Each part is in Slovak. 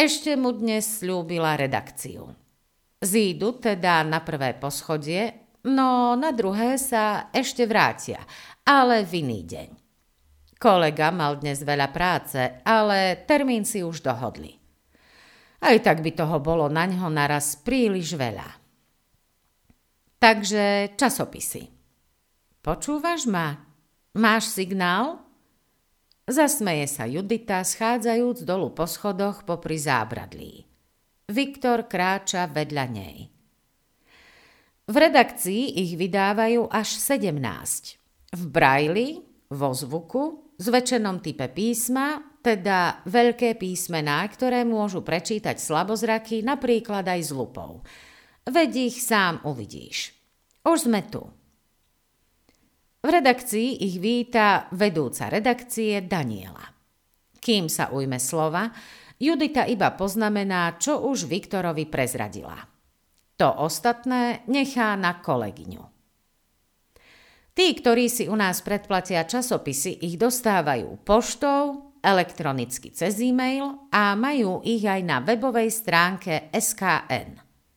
Ešte mu dnes sľúbila redakciu. Zídu teda na prvé poschodie, no na druhé sa ešte vrátia, ale v iný deň. Kolega mal dnes veľa práce, ale termín si už dohodli. Aj tak by toho bolo naňho naraz príliš veľa. Takže časopisy. Počúvaš ma? Máš signál? Zasmeje sa Judita, schádzajúc dolu po schodoch popri zábradlí. Viktor kráča vedľa nej. V redakcii ich vydávajú až 17. V brajli, vo zvuku, zväčšenom type písma, teda veľké písmená, ktoré môžu prečítať slabozraky, napríklad aj s lupou. Veď ich sám uvidíš. Už sme tu. V redakcii ich víta vedúca redakcie Daniela. Kým sa ujme slova, Judita iba poznamená, čo už Viktorovi prezradila. To ostatné nechá na kolegyňu. Tí, ktorí si u nás predplatia časopisy, ich dostávajú poštou, elektronicky cez e-mail a majú ich aj na webovej stránke SKN.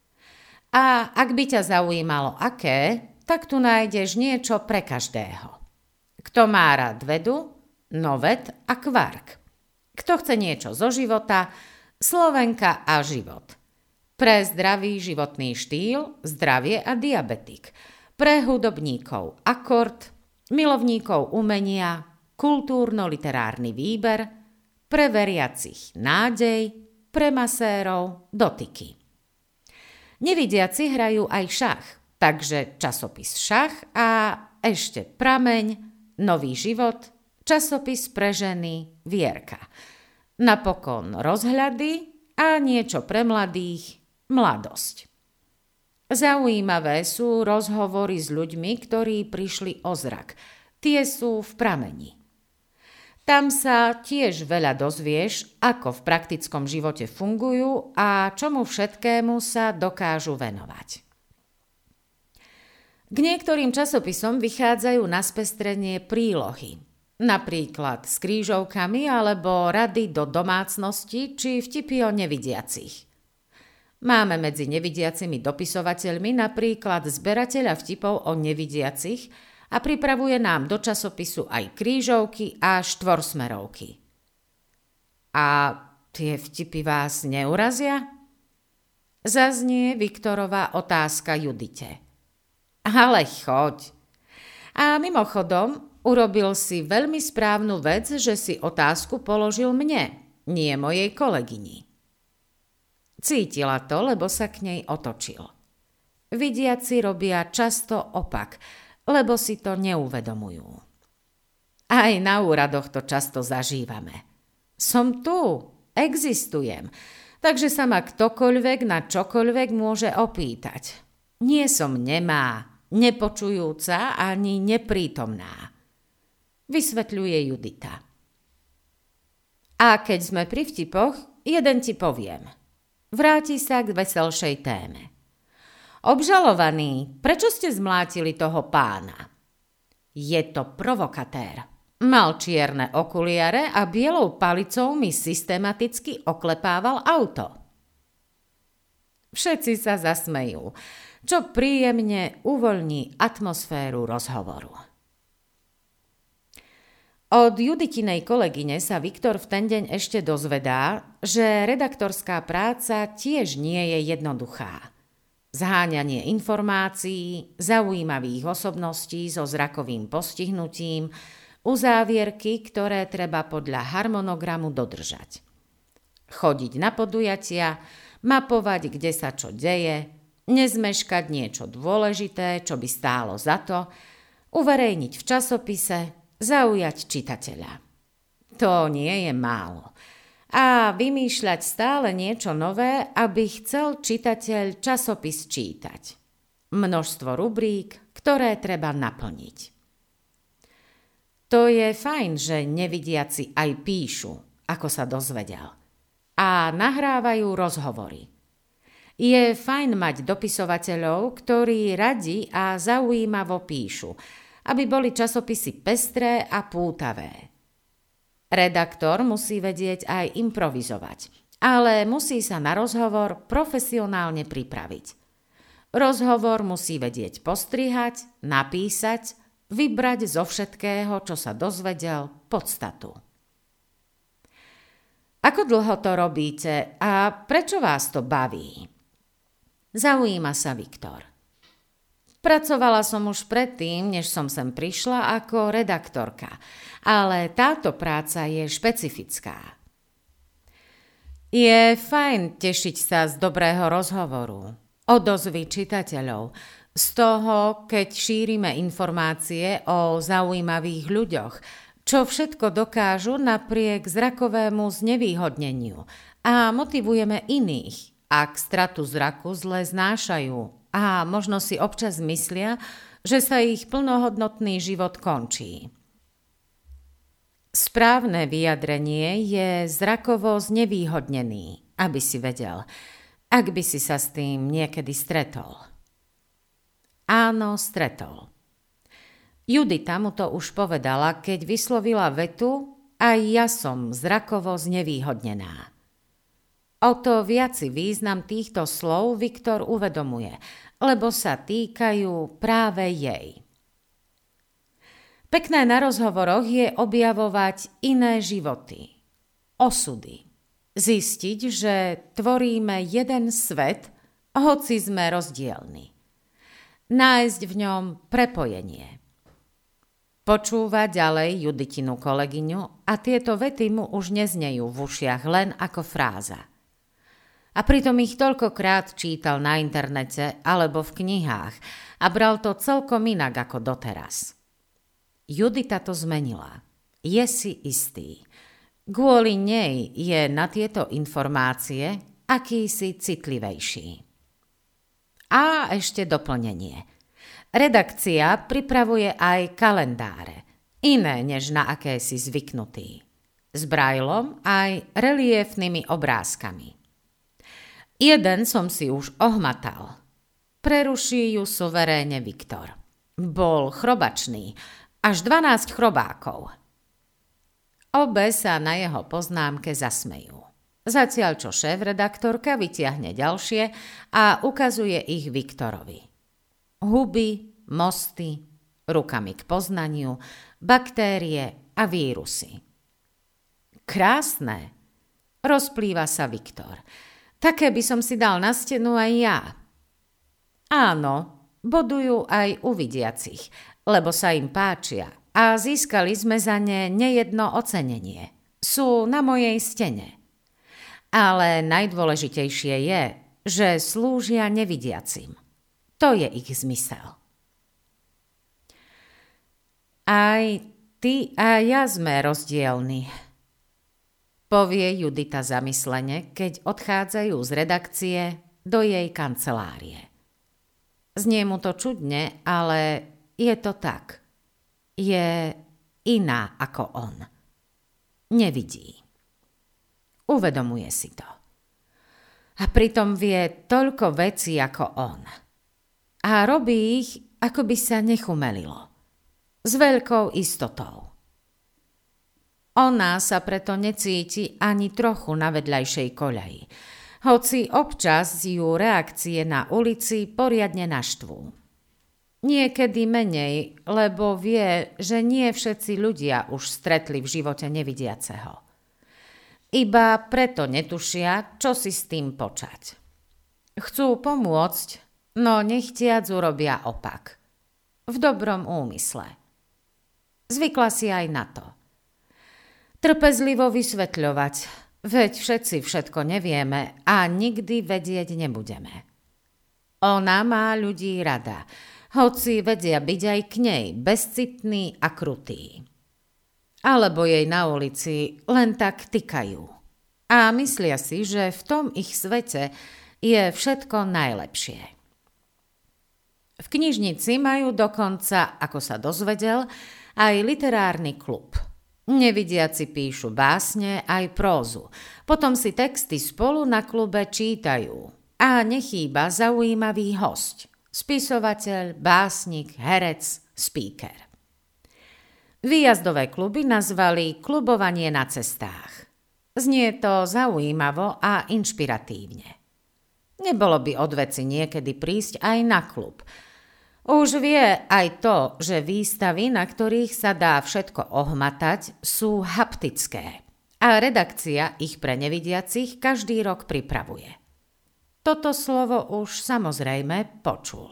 A ak by ťa zaujímalo aké, tak tu nájdeš niečo pre každého. Kto má rád vedu, novet a kvark. Kto chce niečo zo života, Slovenka a život. Pre zdravý životný štýl, zdravie a diabetik. Pre hudobníkov akord, milovníkov umenia, kultúrno-literárny výber, pre veriacich nádej, pre masérov dotyky. Nevidiaci hrajú aj šach, takže časopis Šach a ešte Prameň, Nový život, časopis pre ženy Vierka. Napokon Rozhľady a niečo pre mladých Mladosť. Zaujímavé sú rozhovory s ľuďmi, ktorí prišli o zrak. Tie sú v Prameni. Tam sa tiež veľa dozvieš, ako v praktickom živote fungujú a čomu všetkému sa dokážu venovať. K niektorým časopisom vychádzajú na spestrenie prílohy, napríklad s krížovkami alebo rady do domácnosti či vtipy o nevidiacich. Máme medzi nevidiacimi dopisovateľmi napríklad zberateľa vtipov o nevidiacich a pripravuje nám do časopisu aj krížovky a štvorsmerovky. A tie vtipy vás neurazia? Zaznie Viktorova otázka Judite. Ale choď. A mimochodom, urobil si veľmi správnu vec, že si otázku položil mne, nie mojej kolegyni. Cítila to, lebo sa k nej otočil. Vidiaci robia často opak, lebo si to neuvedomujú. Aj na úradoch to často zažívame. Som tu, existujem, takže sa ma ktokoľvek na čokoľvek môže opýtať. Nie som nemá, nepočujúca ani neprítomná. Vysvetľuje Judita. A keď sme pri vtipoch, jeden ti poviem. Vráti sa k veselšej téme. Obžalovaný, prečo ste zmlátili toho pána? Je to provokatér. Mal čierne okuliare a bielou palicou mi systematicky oklepával auto. Všetci sa zasmejú, čo príjemne uvoľní atmosféru rozhovoru. Od Juditinej kolegyne sa Viktor v ten deň ešte dozvedá, že redaktorská práca tiež nie je jednoduchá. Zháňanie informácií, zaujímavých osobností so zrakovým postihnutím, uzávierky, ktoré treba podľa harmonogramu dodržať. Chodiť na podujatia, mapovať, kde sa čo deje, nezmeškať niečo dôležité, čo by stálo za to, uverejniť v časopise, zaujať čitateľa. To nie je málo. A vymýšľať stále niečo nové, aby chcel čitateľ časopis čítať. Množstvo rubrík, ktoré treba naplniť. To je fajn, že nevidiaci aj píšu, ako sa dozvedel. A nahrávajú rozhovory. Je fajn mať dopisovateľov, ktorí radi a zaujímavo píšu, aby boli časopisy pestré a pútavé. Redaktor musí vedieť aj improvizovať Ale musí sa na rozhovor profesionálne pripraviť. Rozhovor musí vedieť postrihať, napísať, vybrať zo všetkého, čo sa dozvedel, podstatu. Ako dlho to robíte a prečo vás to baví? Zaujíma sa Viktor. Pracovala som už predtým, než som sem prišla ako redaktorka, ale táto práca je špecifická. Je fajn tešiť sa z dobrého rozhovoru, odozvy čitateľov, z toho, keď šírime informácie o zaujímavých ľuďoch, čo všetko dokážu napriek zrakovému znevýhodneniu a motivujeme iných, ak stratu zraku zle znášajú a možno si občas myslia, že sa ich plnohodnotný život končí. Správne vyjadrenie je zrakovo znevýhodnený, aby si vedel, ak by si sa s tým niekedy stretol. Áno, stretol. Judita mu to už povedala, keď vyslovila vetu aj ja som zrakovo znevýhodnená. O to viac si význam týchto slov Viktor uvedomuje, lebo sa týkajú práve jej. Pekné na rozhovoroch je objavovať iné životy, osudy. Zistiť, že tvoríme jeden svet, hoci sme rozdielni. Nájsť v ňom prepojenie. Počúva ďalej Juditinu kolegyňu a tieto vety mu už neznejú v ušiach len ako fráza. A pritom ich toľkokrát čítal na internete alebo v knihách a bral to celkom inak ako doteraz. Judita to zmenila. Je si istý. Kvôli nej je na tieto informácie akýsi citlivejší. A ešte doplnenie. Redakcia pripravuje aj kalendáre, iné než na aké si zvyknutý. S brajlom aj reliéfnymi obrázkami. Jeden som si už ohmatal. Preruší ju suverénne Viktor. Bol chrobačný, až 12 chrobákov. Obe sa na jeho poznámke zasmejú. Zatiaľ čo šéf-redaktorka vytiahne ďalšie a ukazuje ich Viktorovi. Huby, mosty, rukami k poznaniu, baktérie a vírusy. Krásne, rozplýva sa Viktor. Také by som si dal na stenu aj ja. Áno, bodujú aj u vidiacich, lebo sa im páčia a získali sme za ne nejedno ocenenie. Sú na mojej stene. Ale najdôležitejšie je, že slúžia nevidiacim. To je ich zmysel. Aj ty a ja sme rozdielni, povie Judita zamyslene, keď odchádzajú z redakcie do jej kancelárie. Znie mu to čudne, ale je to tak. Je iná ako on. Nevidí. Uvedomuje si to. A pritom vie toľko vecí ako on. A robí ich, ako by sa nechumelilo. S veľkou istotou. Ona sa preto necíti ani trochu na vedľajšej koľaji, hoci občas ju reakcie na ulici poriadne naštvú. Niekedy menej, lebo vie, že nie všetci ľudia už stretli v živote nevidiaceho. Iba preto netušia, čo si s tým počať. Chcú pomôcť, no nechtiac urobia opak. V dobrom úmysle. Zvykla si aj na to. Trpezlivo vysvetľovať, veď všetci všetko nevieme a nikdy vedieť nebudeme. Ona má ľudí rada, hoci vedia byť aj k nej bezcitný a krutý. Alebo jej na ulici len tak tykajú. A myslia si, že v tom ich svete je všetko najlepšie. V knižnici majú dokonca, ako sa dozvedel, aj literárny klub. Nevidiaci píšu básne aj prózu. Potom si texty spolu na klube čítajú. A nechýba zaujímavý hosť. Spisovateľ, básnik, herec, speaker. Výjazdové kluby nazvali klubovanie na cestách. Znie to zaujímavo a inšpiratívne. Nebolo by od veci niekedy prísť aj na klub. Už vie aj to, že výstavy, na ktorých sa dá všetko ohmatať, sú haptické a redakcia ich pre nevidiacich každý rok pripravuje. Toto slovo už samozrejme počul.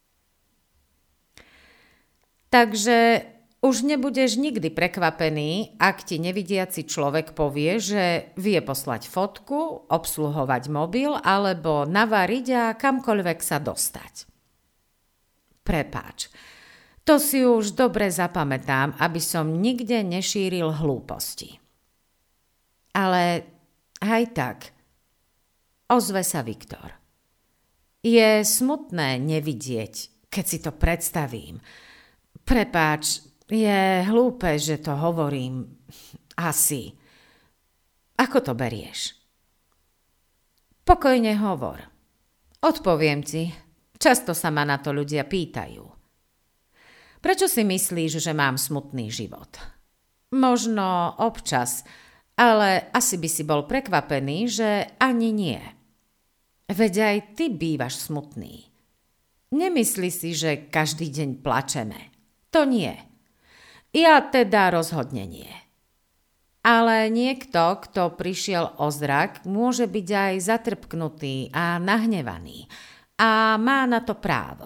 Takže už nebudeš nikdy prekvapený, ak ti nevidiaci človek povie, že vie poslať fotku, obsluhovať mobil alebo navariť a kamkoľvek sa dostať. Prepáč, to si už dobre zapamätám, aby som nikde nešíril hlúposti. Ale aj tak, ozve sa Viktor. Je smutné nevidieť, keď si to predstavím. Prepáč, je hlúpe, že to hovorím. Asi. Ako to berieš? Pokojne hovor. Odpoviem ti. Často sa ma na to ľudia pýtajú. Prečo si myslíš, že mám smutný život? Možno občas, ale asi by si bol prekvapený, že ani nie. Veď aj ty bývaš smutný. Nemyslí si, že každý deň plačeme. To nie. Ja teda rozhodne nie. Ale niekto, kto prišiel o zrak, môže byť aj zatrpknutý a nahnevaný. A má na to právo.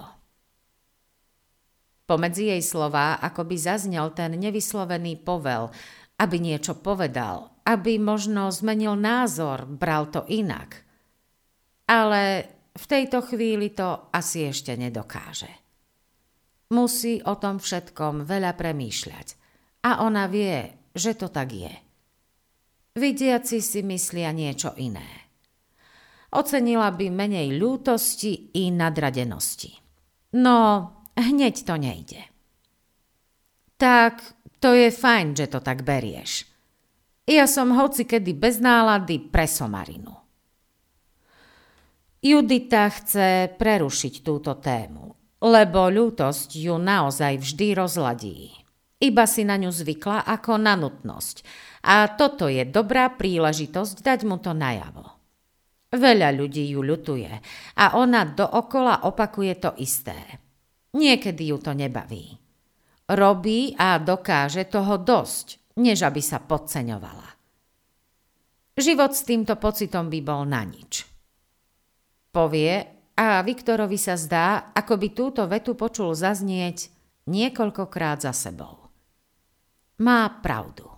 Pomedzi jej slová akoby zaznel ten nevyslovený povel, aby niečo povedal, aby možno zmenil názor, bral to inak. Ale v tejto chvíli to asi ešte nedokáže. Musí o tom všetkom veľa premýšľať a ona vie, že to tak je. Vidiaci si myslia niečo iné. Ocenila by menej ľútosti i nadradenosti. No, hneď to nejde. Tak, to je fajn, že to tak berieš. Ja som hocikedy bez nálady pre somarinu. Judita chce prerušiť túto tému, lebo ľútosť ju naozaj vždy rozladí. Iba si na ňu zvykla ako na nutnosť a toto je dobrá príležitosť dať mu to najavo. Veľa ľudí ju ľutuje a ona dookola opakuje to isté. Niekedy ju to nebaví. Robí a dokáže toho dosť, než aby sa podceňovala. Život s týmto pocitom by bol na nič. Povie a Viktorovi sa zdá, ako by túto vetu počul zaznieť niekoľkokrát za sebou. Má pravdu.